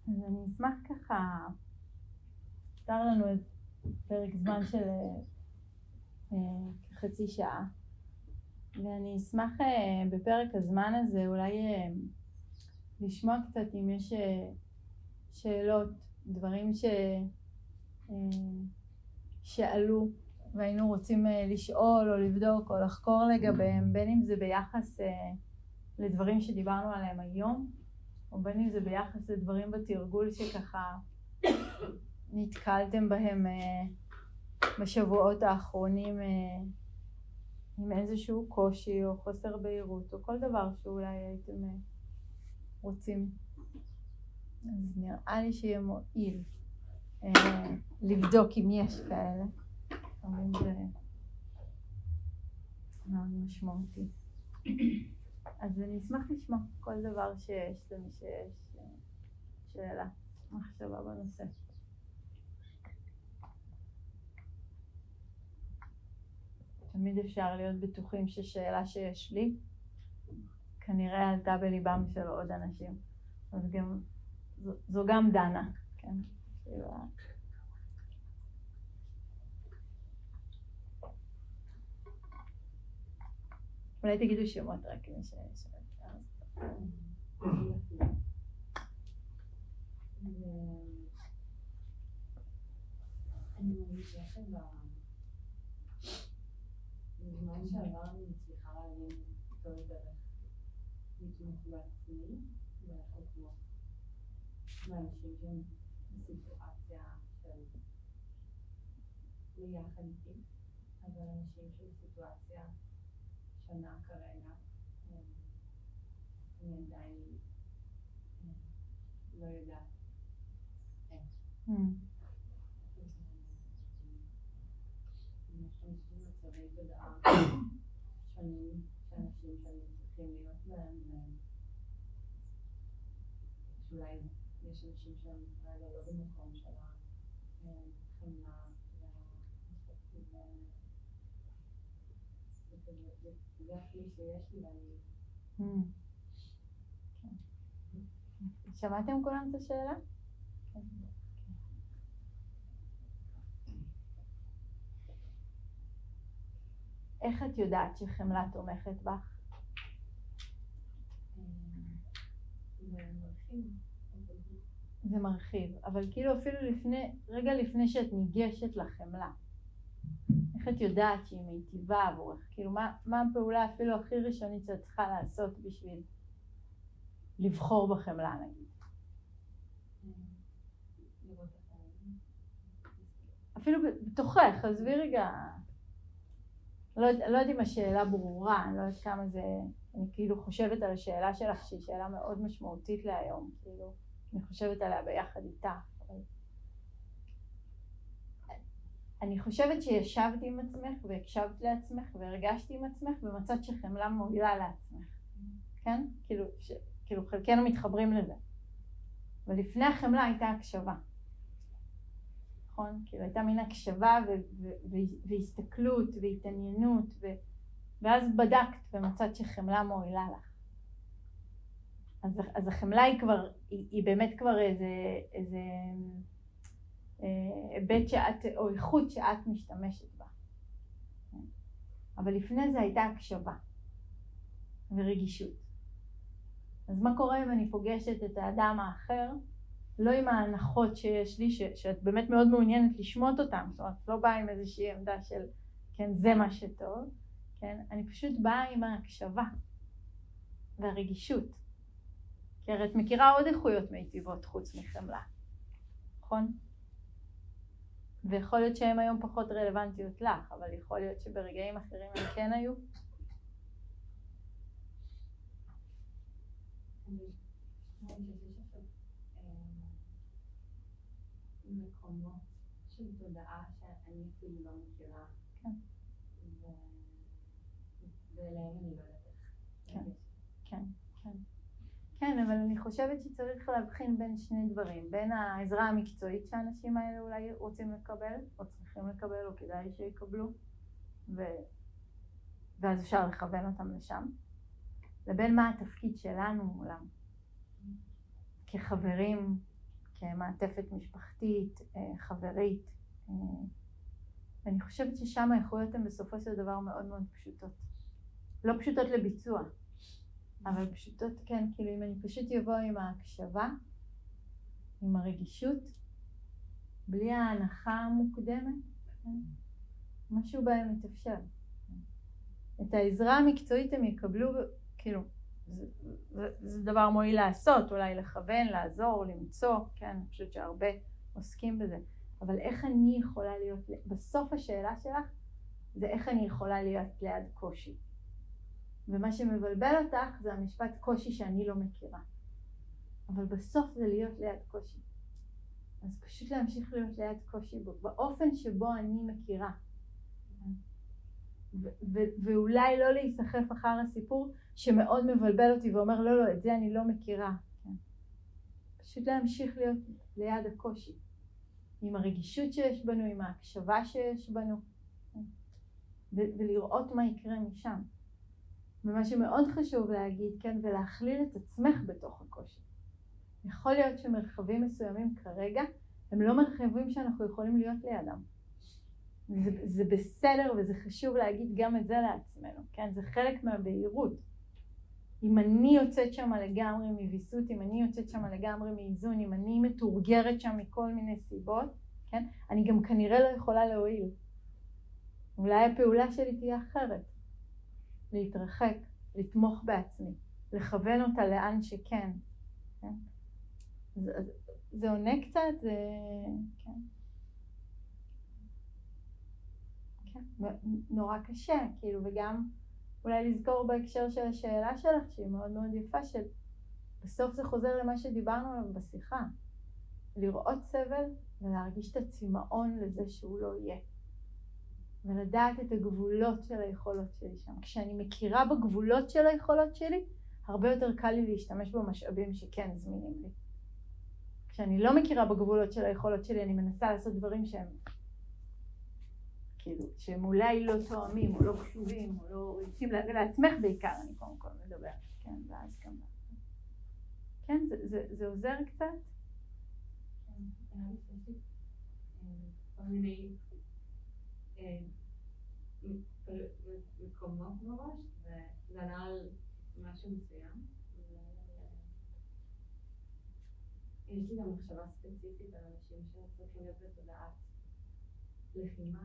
אז אני אשמח ככה, נותר לנו את פרק זמן של כחצי שעה, ואני אשמח בפרק הזמן הזה אולי לשמוע קצת אם יש שאלות, דברים שעלו והיינו רוצים לשאול או לבדוק או לחקור לגביהם, בין אם זה ביחס לדברים שדיברנו עליהם היום, או בין אם זה ביחס לדברים בתרגול שככה נתקלתם בהם בשבועות האחרונים עם איזשהו קושי או חוסר בהירות או כל דבר שאולי הייתם רוצים. אז נראה לי שיהיה מועיל לבדוק אם יש כאלה. זה מאוד משמעותי. אז אני אשמח לשמוע כל דבר שיש למי שיש שאלה, מחשבה בנושא. תמיד אפשר להיות בטוחים ששאלה שיש לי כנראה עלתה בליבם של עוד אנשים. אז גם, זו גם דנה, כן? אולי תגידו שמות רק מי שיש. אני מרגישה שבזמן שעבר אני מצליחה להבין טוב דרך לתמוך בעצמי ולחלקו מאנשים שהם בסיטואציה של ליחד איתי, אבל אנשים שבסיטואציה שונה כרגע אני עדיין לא יודעת איך. יש מצבי תודעה שונים שאנשים שאני צריכים להיות בהם, שאולי יש אנשים שהם רגע לא במקום של החמלה זה הכלי שיש לי ואני... שמעתם כולם את השאלה? איך את יודעת שחמלה תומכת בך? זה מרחיב, אבל כאילו אפילו רגע לפני שאת ניגשת לחמלה, איך את יודעת שהיא מיטיבה עבורך? כאילו מה הפעולה אפילו הכי ראשונית שאת צריכה לעשות בשביל לבחור בחמלה נגיד? אפילו בתוכך, עזבי רגע, לא יודעת אם השאלה ברורה, אני לא יודעת כמה זה, אני כאילו חושבת על השאלה שלך שהיא שאלה מאוד משמעותית להיום, כאילו אני חושבת עליה ביחד איתך, אבל אני חושבת שישבת עם עצמך והקשבת לעצמך והרגשתי עם עצמך ומצאת שחמלה מועילה לעצמך, כן? כאילו חלקנו מתחברים לזה, ולפני החמלה הייתה הקשבה, נכון? כאילו הייתה מין הקשבה והסתכלות והתעניינות ואז בדקת ומצאת שחמלה מועילה לך. אז החמלה היא באמת כבר איזה היבט או איכות שאת משתמשת בה. אבל לפני זה הייתה הקשבה ורגישות. אז מה קורה אם אני פוגשת את האדם האחר, לא עם ההנחות שיש לי, שאת באמת מאוד מעוניינת לשמות אותם, זאת אומרת, לא באה עם איזושהי עמדה של, כן, זה מה שטוב, כן, אני פשוט באה עם ההקשבה והרגישות. כי הרי את מכירה עוד איכויות מיטיבות חוץ מחמלה, נכון? ויכול להיות שהן היום פחות רלוונטיות לך, אבל יכול להיות שברגעים אחרים הם כן היו. מקומות של תודעה שאני אפילו לא מכירה. כן. ואליהם אני לא יודעת איך. כן. כן, אבל אני חושבת שצריך להבחין בין שני דברים, בין העזרה המקצועית שהאנשים האלה אולי רוצים לקבל, או צריכים לקבל, או כדאי שיקבלו, ואז אפשר לכוון אותם לשם, לבין מה התפקיד שלנו מולם, כחברים, כמעטפת משפחתית, חברית. אני חושבת ששם האיכויות הן בסופו של דבר מאוד מאוד פשוטות. לא פשוטות לביצוע, אבל פשוטות, כן, כאילו אם אני פשוט יבוא עם ההקשבה, עם הרגישות, בלי ההנחה המוקדמת, כן? משהו בהם מתאפשר. את העזרה המקצועית הם יקבלו, כאילו, זה דבר מועיל לעשות, אולי לכוון, לעזור, למצוא, כן, אני חושבת שהרבה עוסקים בזה. אבל איך אני יכולה להיות, בסוף השאלה שלך, זה איך אני יכולה להיות ליד קושי. ומה שמבלבל אותך זה המשפט קושי שאני לא מכירה. אבל בסוף זה להיות ליד קושי. אז פשוט להמשיך להיות ליד קושי באופן שבו אני מכירה. ואולי לא להיסחף אחר הסיפור שמאוד מבלבל אותי ואומר לא, את זה אני לא מכירה. פשוט להמשיך להיות ליד הקושי. עם הרגישות שיש בנו, עם ההקשבה שיש בנו. ולראות מה יקרה משם. ומה שמאוד חשוב להגיד, כן, ולהכליל את עצמך בתוך הקושי. יכול להיות שמרחבים מסוימים כרגע, הם לא מרחבים שאנחנו יכולים להיות לידם. זה בסדר וזה חשוב להגיד גם את זה לעצמנו, כן? זה חלק מהבהירות. אם אני יוצאת שם לגמרי מוויסות, אם אני יוצאת שם לגמרי מאיזון, אם אני מתורגרת שם מכל מיני סיבות, כן? אני גם כנראה לא יכולה להועיל. אולי הפעולה שלי תהיה אחרת. להתרחק, לתמוך בעצמי, לכוון אותה לאן שכן. כן? זה עונה קצת, זה... כן. כן. נורא קשה, כאילו, וגם אולי לזכור בהקשר של השאלה שלך, שהיא מאוד מאוד יפה, שבסוף זה חוזר למה שדיברנו עליו בשיחה. לראות סבל ולהרגיש את הצמאון לזה שהוא לא יהיה. ולדעת את הגבולות של היכולות שלי שם. כשאני מכירה בגבולות של היכולות שלי, הרבה יותר קל לי להשתמש במשאבים שכן זמינים לי. כשאני לא מכירה בגבולות של היכולות שלי, אני מנסה לעשות דברים שהם, כאילו, שהם אולי לא תואמים, או לא קשובים, או לא רגשים, לעצמך בעיקר, אני קודם כל מדברת, כן, ואז גם. כן, זה עוזר קצת? כן, אני חושבת, כל מיני מקומות מראש, וזה ענה על משהו מסוים. יש לי גם מחשבה ספציפית על אנשים שצריכים להיות בתודעת לחימה.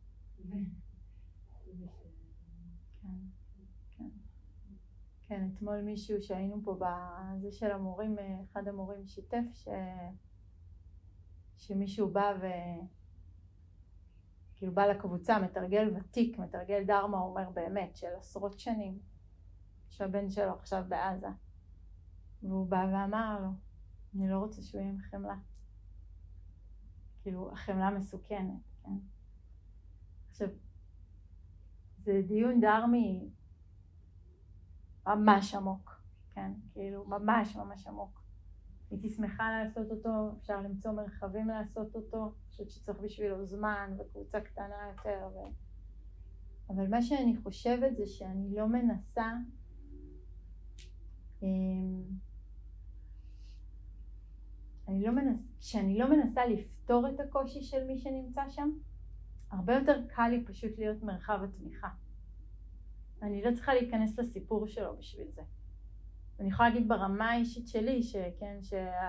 כן, אתמול מישהו שהיינו פה בזה של המורים, אחד המורים שיתף שמישהו בא כאילו בא לקבוצה, מתרגל ותיק, מתרגל דרמה, הוא אומר באמת, של עשרות שנים, שהבן שלו עכשיו בעזה. והוא בא ואמר לו, אני לא רוצה שהוא יהיה עם חמלה. כאילו, החמלה מסוכנת, כן? עכשיו, זה דיון דרמי ממש עמוק, כן? כאילו, ממש ממש עמוק. הייתי שמחה לעשות אותו, אפשר למצוא מרחבים לעשות אותו, אני חושבת שצריך בשבילו זמן וקבוצה קטנה יותר. אבל מה שאני חושבת זה שאני לא מנסה, שאני לא מנסה לפתור את הקושי של מי שנמצא שם, הרבה יותר קל לי פשוט להיות מרחב התמיכה. אני לא צריכה להיכנס לסיפור שלו בשביל זה. אני יכולה להגיד ברמה האישית שלי, שכן,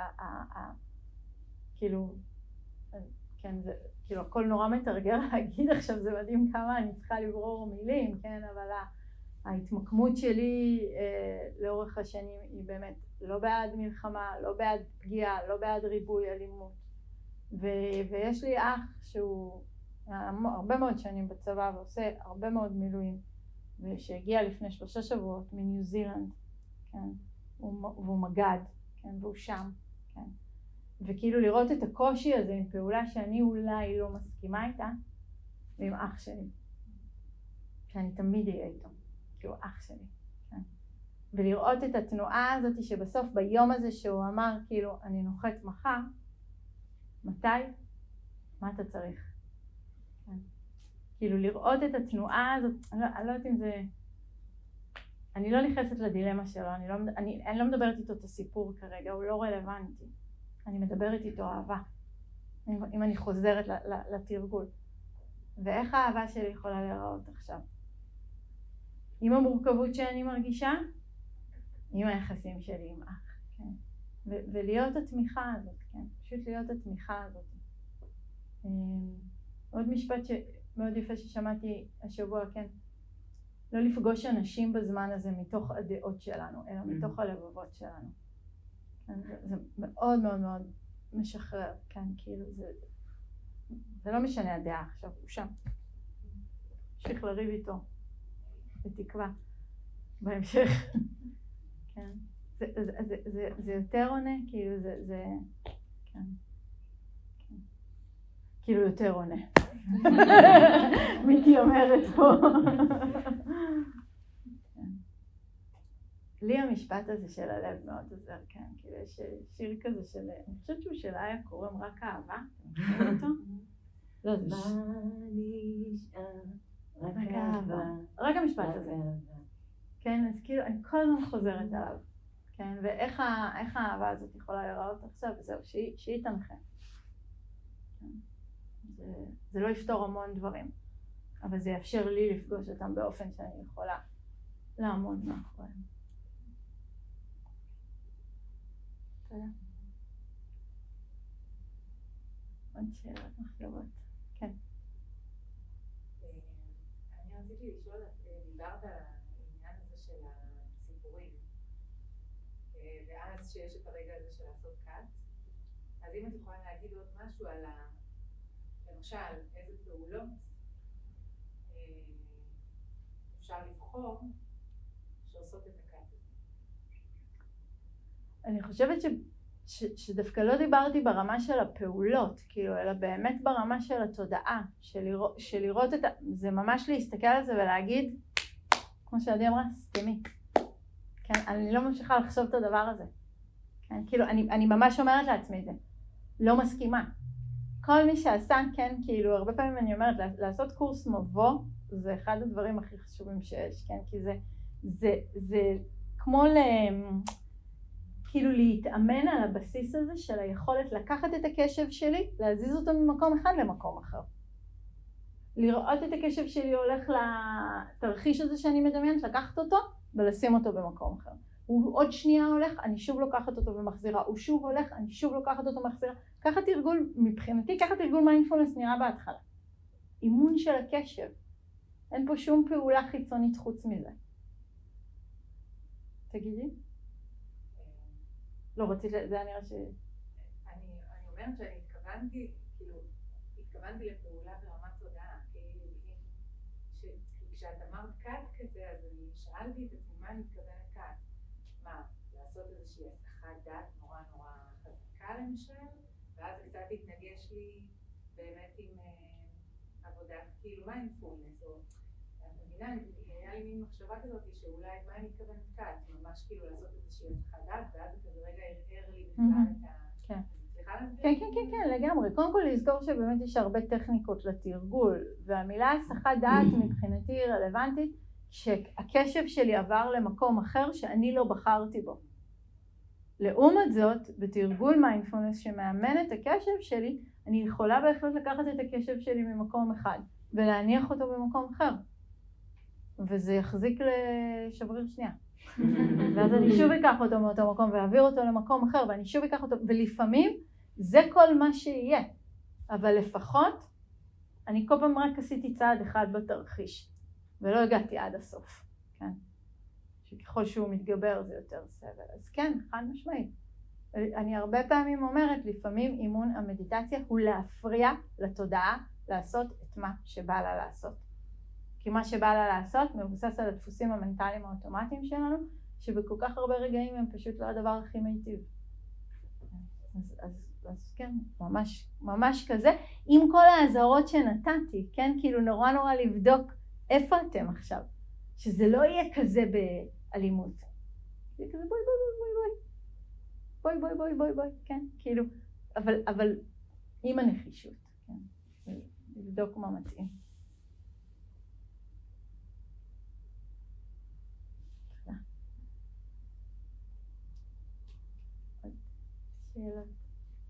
כאילו, כן, זה, כאילו, הכל נורא מתרגר להגיד עכשיו, זה מדהים כמה אני צריכה לברור מילים, כן, אבל ההתמקמות שלי לאורך השנים היא באמת לא בעד מלחמה, לא בעד פגיעה, לא בעד ריבוי אלימות. ויש לי אח שהוא הרבה מאוד שנים בצבא ועושה הרבה מאוד מילואים, ושהגיע לפני 3 שבועות מניו זילנד, כן, והוא מגד, כן, והוא שם, כן. וכאילו לראות את הקושי הזה עם פעולה שאני אולי לא מסכימה איתה, ועם אח שלי, שאני תמיד אהיה איתו, כאילו אח שלי, כן. ולראות את התנועה הזאת שבסוף ביום הזה שהוא אמר, כאילו, אני נוחת מחר, מתי? מה אתה צריך? כן. כאילו לראות את התנועה הזאת, אני לא יודעת אם זה, אני לא נכנסת לדילמה שלו, אני לא מדברת איתו את הסיפור כרגע, הוא לא רלוונטי. אני מדברת איתו אהבה. אם אני חוזרת לתרגול. ואיך האהבה שלי יכולה להיראות עכשיו? עם המורכבות שאני מרגישה, עם היחסים שלי עם אח, כן? ולהיות התמיכה הזאת, כן? פשוט להיות התמיכה הזאת. עוד משפט מאוד יפה ששמעתי השבוע, כן? לא לפגוש אנשים בזמן הזה מתוך הדעות שלנו, אלא מתוך הלבבות שלנו. כן? זה מאוד מאוד מאוד משחרר, כן? כאילו זה לא משנה הדעה עכשיו, הוא שם. המשיך לריב איתו, בתקווה, בהמשך. כן. זה יותר עונה, כאילו זה, כן. כאילו יותר עונה. מיתי אומרת פה. לי המשפט הזה של הלב מאוד עוזר, כן, כאילו יש שיר כזה של, אני חושבת שהוא של איה קוראים רק אהבה, אתם מכירים אותו? לא, זה רק אהבה. רק המשפט הזה. כן, אז כאילו אני כל הזמן חוזרת עליו, כן, ואיך האהבה הזאת יכולה להיראות עכשיו, זהו, שהיא תנחה. זה לא יפתור המון דברים, אבל זה יאפשר לי לפגוש אותם באופן שאני יכולה לעמוד מאחוריהם. תודה. עוד שאלות, מחשבות. כן. אני רציתי לשאול, דיברת על העניין הזה של הסיפורים, ואז שיש את הרגע הזה של לעשות קאט, אז אם את יכולה להגיד עוד משהו על למשל, איזה פעולות אפשר לבחור שעושות את הקאט הזה? אני חושבת שדווקא לא דיברתי ברמה של הפעולות, כאילו, אלא באמת ברמה של התודעה, של לראות את זה ממש להסתכל על זה ולהגיד, כמו שעדי אמרה, סתמי. כן, אני לא ממשיכה לחשוב את הדבר הזה. כן, כאילו, אני ממש אומרת לעצמי את זה. לא מסכימה. כל מי שעשה, כן, כאילו, הרבה פעמים אני אומרת, לעשות קורס מבוא, זה אחד הדברים הכי חשובים שיש, כן, כי זה כמו כאילו להתאמן על הבסיס הזה של היכולת לקחת את הקשב שלי, להזיז אותו ממקום אחד למקום אחר. לראות את הקשב שלי הולך לתרחיש הזה שאני מדמיינת, לקחת אותו ולשים אותו במקום אחר. הוא עוד שנייה הולך, אני שוב לוקחת אותו ומחזירה, הוא שוב הולך, אני שוב לוקחת אותו ומחזירה. ככה תרגול, מבחינתי, ככה תרגול מיינדפולנס נראה בהתחלה. אימון של הקשב. אין פה שום פעולה חיצונית חוץ מזה. תגידי? לא, רצית, זה נראה ש... אני אומרת שאני התכוונתי, כאילו, התכוונתי לפעולה ברמת תודעה, כאילו, כשאת אמרת קאט כזה, אז אני שאלתי את עצמי מה אני מתכוונת קאט. מה, לעשות איזושהי הסחת דעת נורא נורא חזקה למשל, ואז זה קצת התנגש לי באמת עם עבודת, כאילו, מיינדפולנס, או... היה לי מין מחשבה כזאת שאולי מה אני מתכוונת קאט, ממש כאילו לעשות איזושהי הסחת דעת, ואז זה כזה רגע ערער לי בכלל את ה... כן, לגמרי. קודם כל לזכור שבאמת יש הרבה טכניקות לתרגול, והמילה הסחת דעת מבחינתי היא רלוונטית שהקשב שלי עבר למקום אחר שאני לא בחרתי בו. לעומת זאת, בתרגול מיינדפולנס שמאמן את הקשב שלי, אני יכולה בהחלט לקחת את הקשב שלי ממקום אחד ולהניח אותו במקום אחר. וזה יחזיק לשבריר שנייה. ואז אני שוב אקח אותו מאותו מקום ואעביר אותו למקום אחר, ואני שוב אקח אותו, ולפעמים זה כל מה שיהיה. אבל לפחות, אני כל פעם רק עשיתי צעד אחד בתרחיש, ולא הגעתי עד הסוף. כן? שככל שהוא מתגבר זה יותר סבל. אז כן, חד משמעית. אני הרבה פעמים אומרת, לפעמים אימון המדיטציה הוא להפריע לתודעה לעשות את מה שבא לה לעשות. כי מה שבא לה לעשות מבוסס על הדפוסים המנטליים האוטומטיים שלנו, שבכל כך הרבה רגעים הם פשוט לא הדבר הכי מיטיב. אז כן, ממש כזה, עם כל ההזהרות שנתתי, כן, כאילו נורא לבדוק איפה אתם עכשיו, שזה לא יהיה כזה באלימות. זה כזה בואי, כן, כאילו, אבל עם הנחישות, כן, לבדוק מה מתאים. שאלות.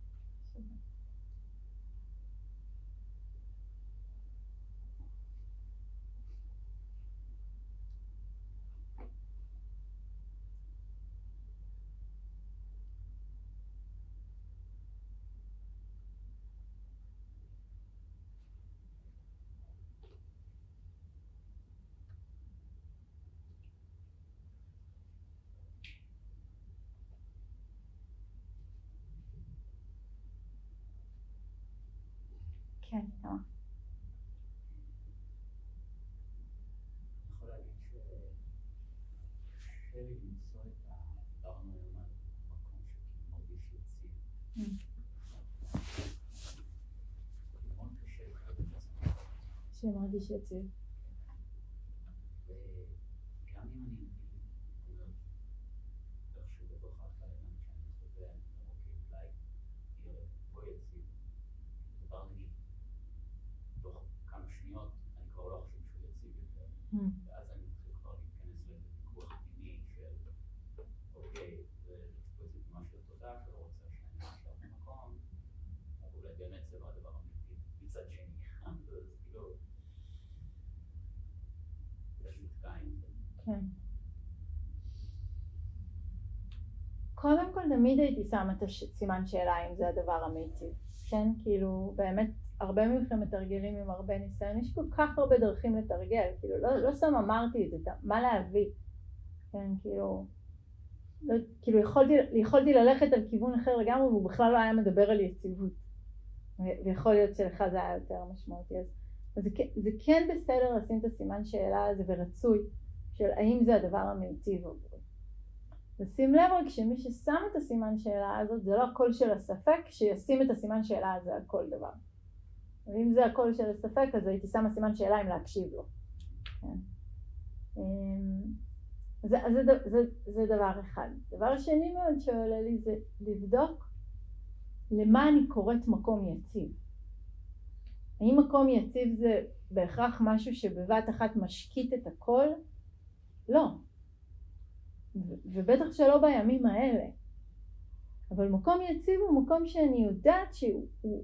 כן, תמה. יכול להגיד שקשה לי למצוא את דיברנו היום על מקום שמרגיש יציב. מאוד קשה לחיות את עצמי. שמרגיש יציב. וגם אם אני אומר איכשהו בתוך ההתחלה שאני מסתובב, אני אומר אוקיי, אולי יהיה פה יציב. דבר נגיד, תוך כמה שניות אני כבר לא חושב שהוא יציב יותר. ואז אני מתחיל כבר להיכנס לוויכוח פנימי של אוקיי, זה איזה משהו תודה שלא רוצה שאני נשאר במקום, אבל אולי באמת זה לא הדבר האמיתי מצד שני. אז כאילו, יש מתקע עם זה. כן. קודם כל תמיד הייתי שמה את סימן שאלה אם זה הדבר המיטיב, כן? כאילו באמת הרבה מכם מתרגלים עם הרבה ניסיון, יש כל כך הרבה דרכים לתרגל, כאילו לא סתם אמרתי את זה, מה להביא, כן? כאילו יכולתי ללכת על כיוון אחר לגמרי והוא בכלל לא היה מדבר על יציבות, ויכול להיות שלך זה היה יותר משמעותי, אז זה כן בסדר לשים את הסימן שאלה הזה ורצוי של האם זה הדבר המיטיב עבורי. ושים לב רק שמי ששם את הסימן שאלה הזאת זה לא הקול של הספק, שישים את הסימן שאלה הזה על כל דבר. ואם זה הקול של הספק אז הייתי שמה סימן שאלה אם להקשיב לו. כן. זה דבר אחד. דבר שני מאוד שעולה לי זה לבדוק למה אני קוראת מקום יציב. האם מקום יציב זה בהכרח משהו שבבת אחת משקיט את הכל? לא. ובטח שלא בימים האלה. אבל מקום יציב הוא מקום שאני יודעת שהוא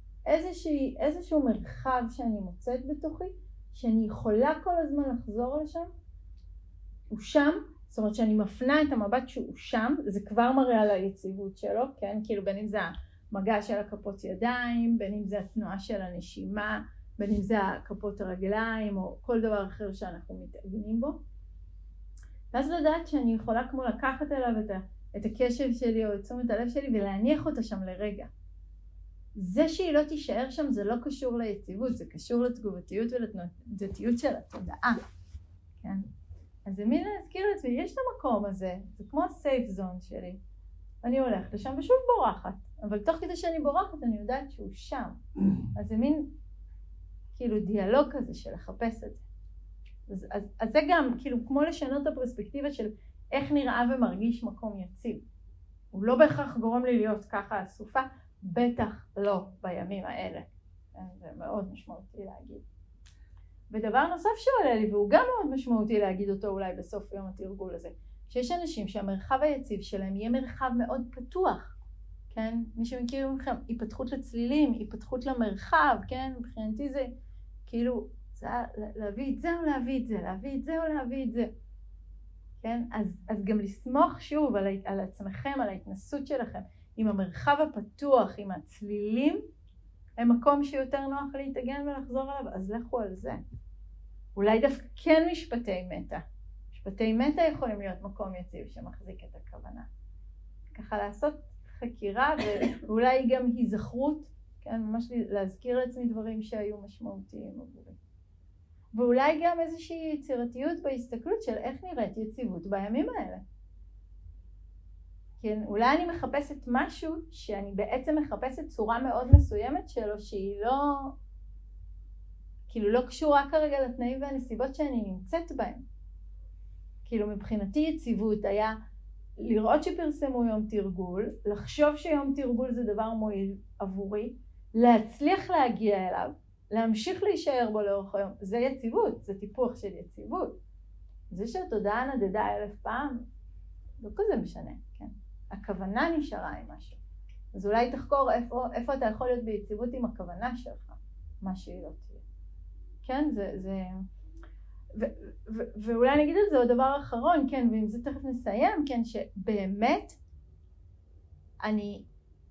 איזשהו מרחב שאני מוצאת בתוכי, שאני יכולה כל הזמן לחזור לשם. הוא שם, זאת אומרת שאני מפנה את המבט שהוא שם, זה כבר מראה על היציבות שלו, כן? כאילו בין אם זה המגע של הכפות ידיים, בין אם זה התנועה של הנשימה, בין אם זה הכפות הרגליים או כל דבר אחר שאנחנו מתאגנים בו. ואז לדעת שאני יכולה כמו לקחת אליו את הקשב שלי או את תשומת הלב שלי ולהניח אותה שם לרגע. זה שהיא לא תישאר שם זה לא קשור ליציבות, זה קשור לתגובתיות ולתנועתיות של התודעה. כן? אז זה מין להזכיר לעצמי, יש את המקום הזה, זה כמו הסייף זון שלי. אני הולכת לשם ושוב בורחת, אבל תוך כדי שאני בורחת אני יודעת שהוא שם. אז זה מין כאילו דיאלוג כזה של לחפש את זה. אז זה גם כאילו כמו לשנות את הפרספקטיבה של איך נראה ומרגיש מקום יציב. הוא לא בהכרח גורם לי להיות ככה אסופה, בטח לא בימים האלה. זה מאוד משמעותי להגיד. ודבר נוסף שעולה לי, והוא גם מאוד משמעותי להגיד אותו אולי בסוף יום התרגול הזה, שיש אנשים שהמרחב היציב שלהם יהיה מרחב מאוד פתוח. כן? מי שמכיר מכם, היפתחות לצלילים, היפתחות למרחב, כן? מבחינתי זה כאילו זה להביא את זה או להביא את זה, להביא את זה או להביא את זה. כן? אז גם לסמוך שוב על עצמכם, על ההתנסות שלכם, עם המרחב הפתוח, עם הצלילים, הם מקום שיותר נוח להתאגן ולחזור עליו, אז לכו על זה. אולי דווקא כן משפטי מטה. משפטי מטה יכולים להיות מקום יציב שמחזיק את הכוונה. ככה לעשות חקירה ואולי גם היזכרות, כן? ממש להזכיר לעצמי דברים שהיו משמעותיים עבורי. ואולי גם איזושהי יצירתיות בהסתכלות של איך נראית יציבות בימים האלה. כן, אולי אני מחפשת משהו שאני בעצם מחפשת צורה מאוד מסוימת שלו שהיא לא, כאילו לא קשורה כרגע לתנאים והנסיבות שאני נמצאת בהם. כאילו מבחינתי יציבות היה לראות שפרסמו יום תרגול, לחשוב שיום תרגול זה דבר מועיל עבורי, להצליח להגיע אליו, להמשיך להישאר בו לאורך היום, זה יציבות, זה טיפוח של יציבות. זה שהתודעה נדדה 1000 פעם, לא כזה משנה, כן? הכוונה נשארה עם משהו. אז אולי תחקור איפה אתה יכול להיות ביציבות עם הכוונה שלך, מה שהיא לא תהיה. כן? ואולי נגיד על זה עוד דבר אחרון, כן? ועם זה תכף נסיים, כן? שבאמת אני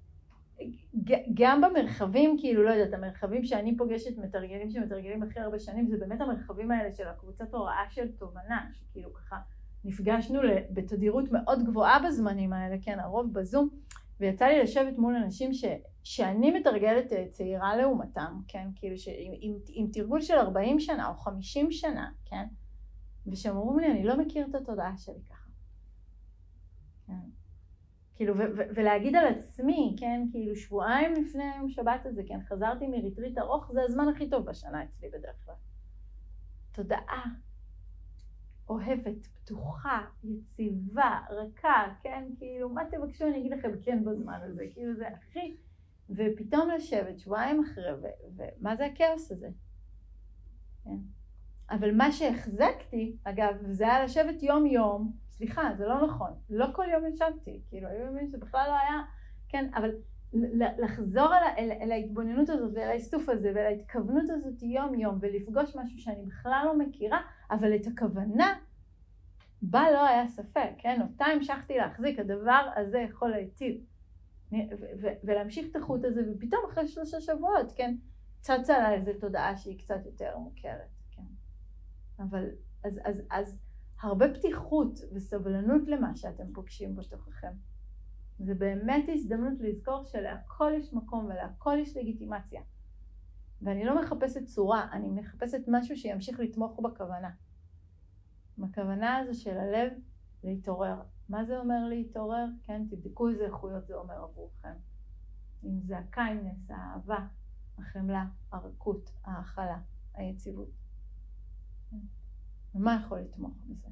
גם במרחבים, כאילו לא יודעת, המרחבים שאני פוגשת מתרגלים שמתרגלים הכי הרבה שנים, זה באמת המרחבים האלה של הקבוצת הוראה של תובנה, שכאילו ככה נפגשנו בתדירות מאוד גבוהה בזמנים האלה, כן, הרוב בזום, ויצא לי לשבת מול אנשים שאני מתרגלת צעירה לעומתם, כן, כאילו עם תרגול של 40 שנה או 50 שנה, כן, ושהם אומרים לי, אני לא מכיר את התודעה שלי ככה. כן. כאילו, ולהגיד על עצמי, כן, כאילו שבועיים לפני יום שבת הזה, כן, חזרתי מריטריט ארוך, זה הזמן הכי טוב בשנה אצלי בדרך כלל. תודעה אוהבת, פתוחה, יציבה, רכה, כן, כאילו, מה תבקשו אני אגיד לכם כן בזמן הזה, כאילו זה הכי, ופתאום לשבת שבועיים אחרי, ומה זה הכאוס הזה? כן. אבל מה שהחזקתי, אגב, זה היה לשבת יום יום, סליחה, זה לא נכון, לא כל יום ישבתי, כאילו, היו ימים שזה בכלל לא היה, כן, אבל לחזור אל ההתבוננות הזאת ואל האיסוף הזה ואל ההתכוונות הזאת יום יום ולפגוש משהו שאני בכלל לא מכירה, אבל את הכוונה בה לא היה ספק, כן, אותה המשכתי להחזיק, הדבר הזה יכול להיטיב ולהמשיך את החוט הזה, ופתאום אחרי 3 שבועות, כן, צצה לה איזו תודעה שהיא קצת יותר מוכרת, כן, אבל אז הרבה פתיחות וסבלנות למה שאתם פוגשים בתוככם. זה באמת הזדמנות לזכור שלהכל יש מקום ולהכל יש לגיטימציה. ואני לא מחפשת צורה, אני מחפשת משהו שימשיך לתמוך בכוונה. בכוונה הזו של הלב להתעורר. מה זה אומר להתעורר? כן, תבדקו איזה איכויות זה אומר עבורכם. אם זה הקיינדנס, האהבה, החמלה, הרכות, ההכלה, היציבות. ומה יכול לתמוך בזה?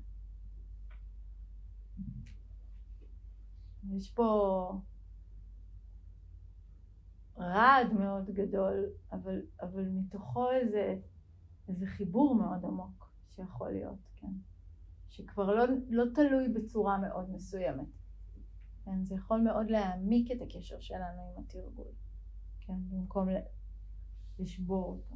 יש פה רעד מאוד גדול, אבל מתוכו איזה חיבור מאוד עמוק שיכול להיות, כן? שכבר לא תלוי בצורה מאוד מסוימת. כן? זה יכול מאוד להעמיק את הקשר שלנו עם התרגול, כן? במקום לשבור אותו.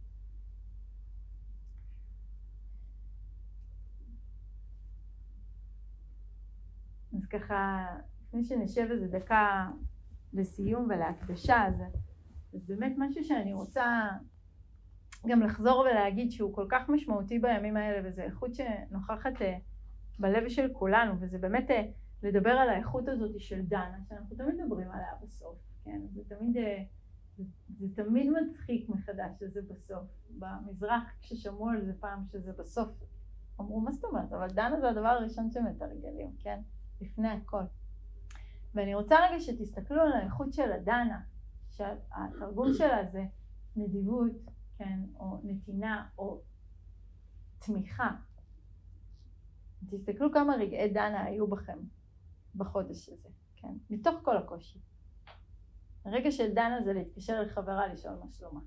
אז ככה, לפני שנשב איזה דקה לסיום ולהקדשה, אז באמת משהו שאני רוצה גם לחזור ולהגיד שהוא כל כך משמעותי בימים האלה, וזה איכות שנוכחת בלב של כולנו, וזה באמת לדבר על האיכות הזאת של דנה, שאנחנו תמיד מדברים עליה בסוף, כן? זה תמיד מצחיק מחדש שזה בסוף. במזרח כששמעו על זה פעם שזה בסוף, אמרו מה זאת אומרת, אבל דנה זה הדבר הראשון שמתרגלים, כן? לפני הכל. ואני רוצה רגע שתסתכלו על האיכות של הדנה, שהתרגום שלה זה נדיבות, כן, או נתינה, או תמיכה. תסתכלו כמה רגעי דנה היו בכם בחודש הזה, כן, מתוך כל הקושי. הרגע של דנה זה להתקשר לחברה לשאול מה שלומה.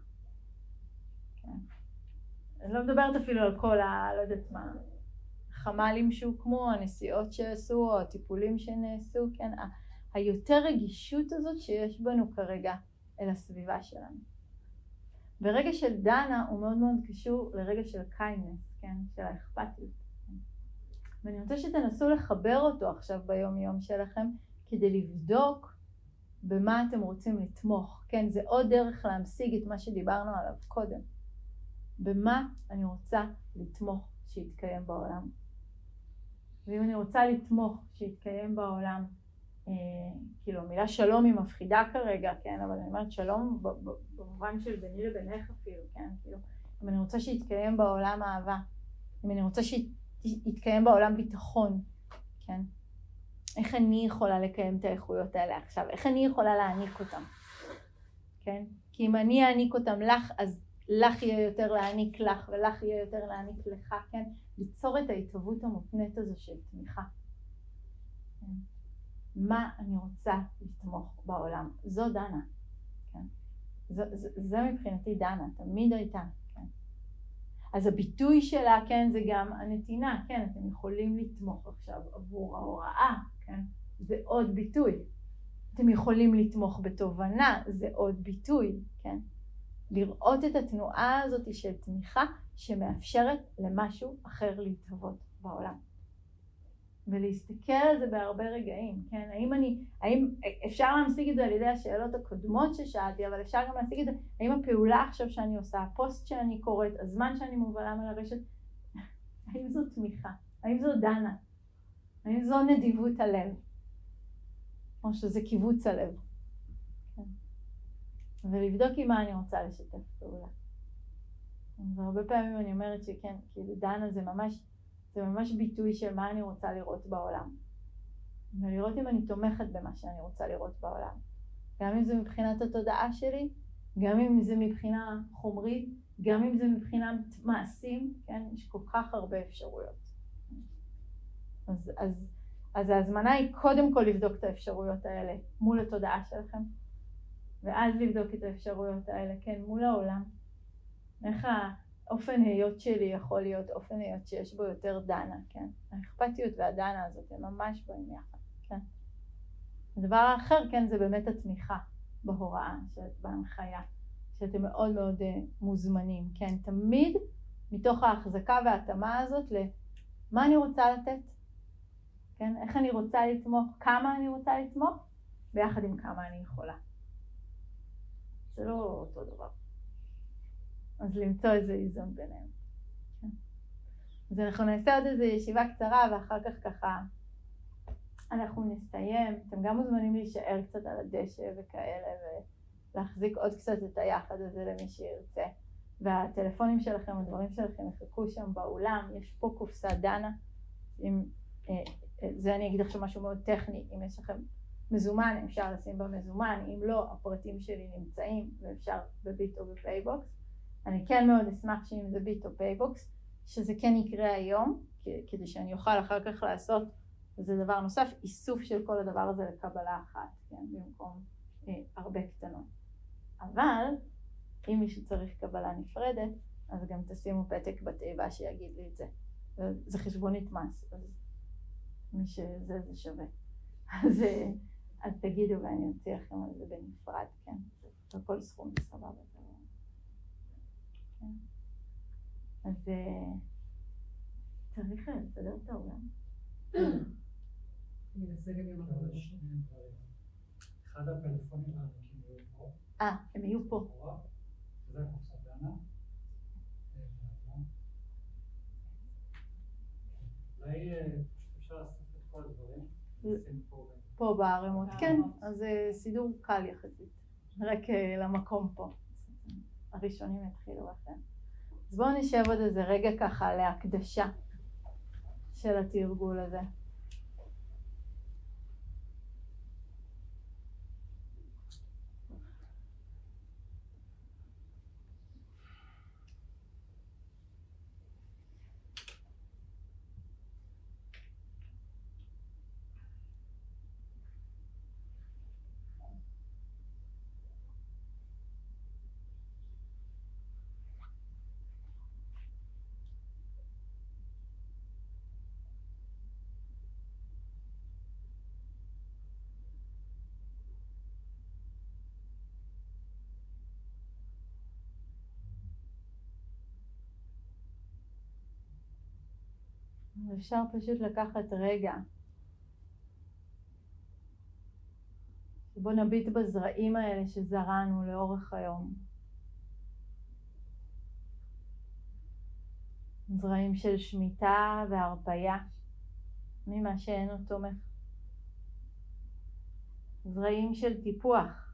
כן. אני לא מדברת אפילו על כל לא יודעת מה, חמלים שהוקמו, הנסיעות שעשו, או הטיפולים שנעשו, כן, היותר רגישות הזאת שיש בנו כרגע אל הסביבה שלנו. ורגע של דנה הוא מאוד מאוד קשור לרגע של קיינדנס, כן, של האכפתיות. כן. ואני רוצה שתנסו לחבר אותו עכשיו ביום יום שלכם, כדי לבדוק במה אתם רוצים לתמוך. כן, זה עוד דרך להמשיג את מה שדיברנו עליו קודם. במה אני רוצה לתמוך שיתקיים בעולם. ואם אני רוצה לתמוך שיתקיים בעולם, כאילו המילה שלום היא מפחידה כרגע, כן, אבל אני אומרת שלום במובן של ביני לבינך אפילו, כן, כאילו, אם אני רוצה שיתקיים בעולם אהבה, אם אני רוצה שיתקיים בעולם ביטחון, כן, איך אני יכולה לקיים את האיכויות האלה עכשיו, איך אני יכולה להעניק אותם, כן, כי אם אני אעניק אותם לך, אז לך יהיה יותר להעניק לך, ולך יהיה יותר להעניק לך, כן, ליצור את ההתהוות המותנית הזו של תמיכה, כן. מה אני רוצה לתמוך בעולם, זו דנה, כן? זה מבחינתי דנה, תמיד הייתה, כן? אז הביטוי שלה, כן, זה גם הנתינה, כן, אתם יכולים לתמוך עכשיו עבור ההוראה, כן? זה עוד ביטוי. אתם יכולים לתמוך בתובנה, זה עוד ביטוי, כן? לראות את התנועה הזאת של תמיכה שמאפשרת למשהו אחר להתהוות בעולם. ולהסתכל על זה בהרבה רגעים, כן? האם אפשר להמשיג את זה על ידי השאלות הקודמות ששאלתי, אבל אפשר גם להמשיג את זה, האם הפעולה עכשיו שאני עושה, הפוסט שאני קוראת, הזמן שאני מובלה מלרשת, האם זו תמיכה? האם זו דנה? האם זו נדיבות הלב? או שזה קיבוץ הלב. כן. ולבדוק עם מה אני רוצה לשתף פעולה. והרבה פעמים אני אומרת שכן, כאילו דנה זה ממש ביטוי של מה אני רוצה לראות בעולם. ולראות אם אני תומכת במה שאני רוצה לראות בעולם. גם אם זה מבחינת התודעה שלי, גם אם זה מבחינה חומרית, גם אם זה מבחינת מעשים, כן? יש כל כך הרבה אפשרויות. אז ההזמנה היא קודם כל לבדוק את האפשרויות האלה מול התודעה שלכם, ואז לבדוק את האפשרויות האלה, כן, מול העולם. איך האופן היות שלי יכול להיות אופן היות שיש בו יותר דנה, כן? האכפתיות והדנה הזאת הם ממש באים יחד, כן? הדבר האחר, כן, זה באמת התמיכה בהוראה, בהנחיה, שאתם מאוד מאוד מוזמנים, כן? תמיד מתוך ההחזקה וההתאמה הזאת למה אני רוצה לתת, כן? איך אני רוצה לתמוך, כמה אני רוצה לתמוך, ביחד עם כמה אני יכולה. זה לא אותו דבר. אז למצוא איזה איזון ביניהם. כן? אז אנחנו נעשה עוד איזו ישיבה קצרה, ואחר כך ככה אנחנו נסיים. אתם גם מוזמנים להישאר קצת על הדשא וכאלה, ולהחזיק עוד קצת את היחד הזה למי שירצה. והטלפונים שלכם, הדברים שלכם יחכו שם באולם. יש פה קופסה דנה. זה אני אגיד עכשיו משהו מאוד טכני. אם יש לכם מזומן, אפשר לשים במזומן. אם לא, הפרטים שלי נמצאים, ואפשר בביט או בפייבוקס. אני כן מאוד אשמח שאם זה ביט או פייבוקס, שזה כן יקרה היום, כדי שאני אוכל אחר כך לעשות, וזה דבר נוסף, איסוף של כל הדבר הזה לקבלה אחת, כן, במקום הרבה קטנות. אבל, אם מישהו צריך קבלה נפרדת, אז גם תשימו פתק בתיבה שיגיד לי את זה. זה חשבונית מס, אז מי שזה זה שווה. אז תגידו ואני אוציא לכם על זה בנפרד, כן, זה כל סכום בסבבה. כן. אז צריך לסדר את העולם. אני אנסה גם עם שני דברים. אחד הפלאפונים הענקים היו פה. הם יהיו פה. זה קופסה דנה. אולי אפשר לאסוף את כל הדברים. פה בערימות, כן. אז זה סידור קל יחסית. רק למקום פה. הראשונים יתחילו לכם. אז בואו נשב עוד איזה רגע ככה להקדשה של התרגול הזה. אפשר פשוט לקחת רגע. בוא נביט בזרעים האלה שזרענו לאורך היום. זרעים של שמיטה והרפיה, ממה שאינו תומך. זרעים של טיפוח.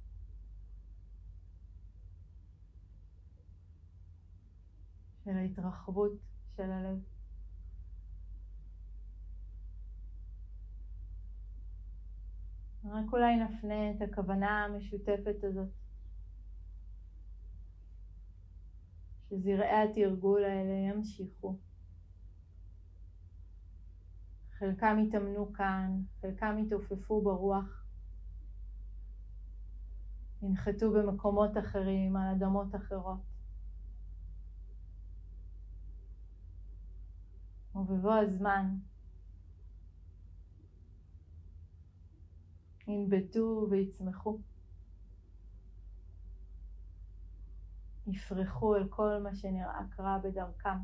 של ההתרחבות של הלב. רק אולי נפנה את הכוונה המשותפת הזאת. שזרעי התרגול האלה ימשיכו. חלקם יתאמנו כאן, חלקם יתעופפו ברוח. ינחתו במקומות אחרים, על אדמות אחרות. ובבוא הזמן, ינבטו ויצמחו. יפרחו אל כל מה שנראה קרה בדרכם.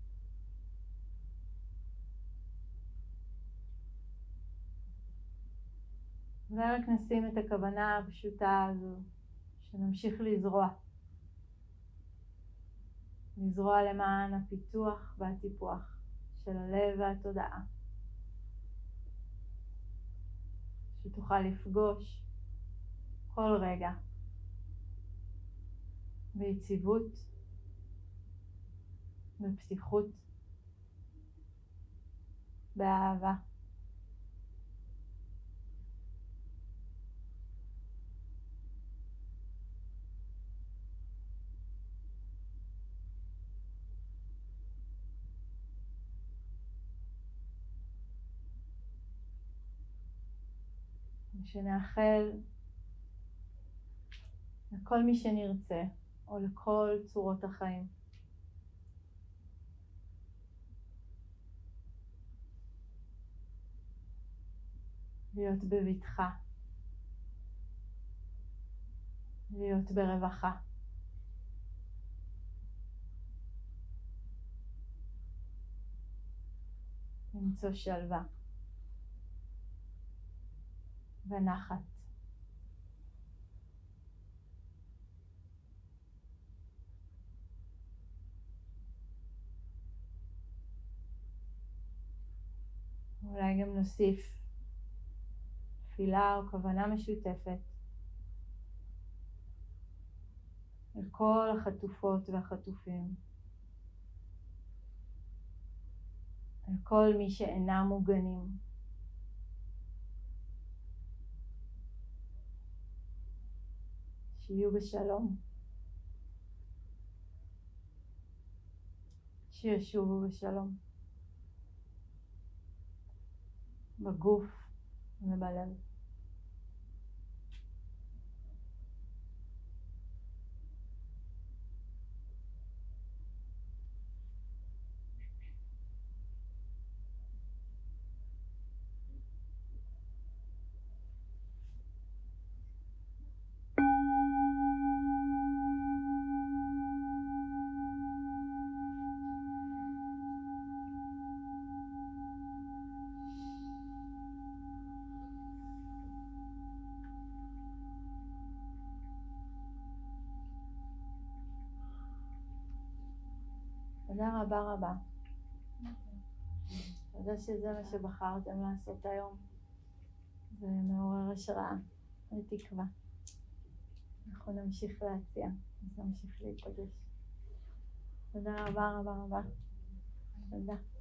ורק נשים את הכוונה הפשוטה הזו, שנמשיך לזרוע. לזרוע למען הפיתוח והטיפוח של הלב והתודעה. שתוכל לפגוש כל רגע ביציבות, בפתיחות, באהבה. ושנאחל לכל מי שנרצה, או לכל צורות החיים, להיות בבטחה, להיות ברווחה, למצוא שלווה ונחת. אולי גם נוסיף תפילה או כוונה משותפת לכל החטופות והחטופים, לכל מי שאינם מוגנים, שיהיו בשלום, שישובו בשלום, בגוף ובלב. תודה רבה רבה. תודה שזה מה שבחרתם לעשות היום. זה מעורר השראה ותקווה. אנחנו נמשיך להציע, נמשיך להיפגש. תודה רבה רבה רבה. תודה.